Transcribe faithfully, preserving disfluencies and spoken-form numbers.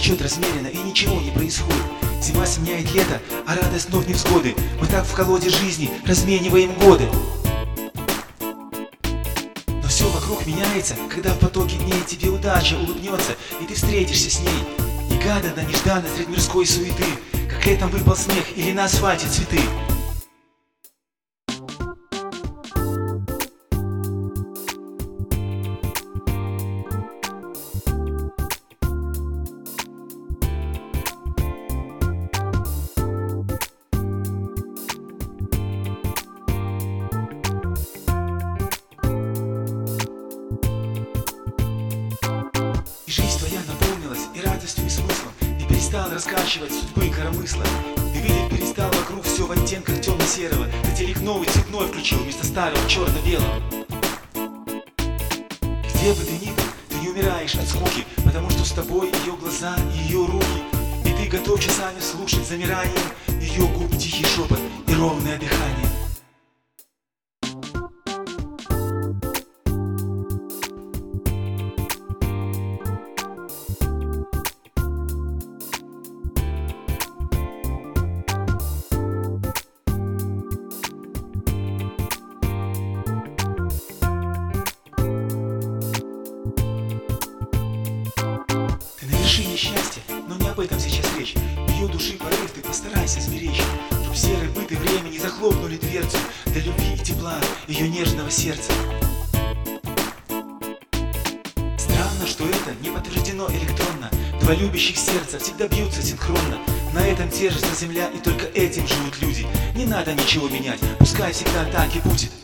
течет размеренно и ничего не происходит. Зима сменяет лето, а радость вновь невзгоды. Мы так в колоде жизни размениваем годы. Но все вокруг меняется, когда в потоке дней тебе удача улыбнется, и ты встретишься с ней. Негаданно, нежданно средь мирской суеты, как летом выпал снег или на асфальте цветы. И жизнь твоя наполнилась и радостью, и смыслом. Ты перестал раскачивать судьбы коромысла. Ты видеть перестал вокруг все в оттенках темно-серого. Ты телек новый цветной включил вместо старого черно-белого. Где бы ты ни был, ты не умираешь от скуки, потому что с тобой ее глаза и ее руки. И ты готов часами слушать замиранием ее губ тихий шепот и ровное дыхание. Счастье, но не об этом сейчас речь. Ее души порыв ты постарайся сберечь, чтоб серые быты времени захлопнули дверцу для любви и тепла ее нежного сердца. Странно, что это не подтверждено электронно. Два любящих сердца всегда бьются синхронно. На этом держится земля, и только этим живут люди. Не надо ничего менять, пускай всегда так и будет.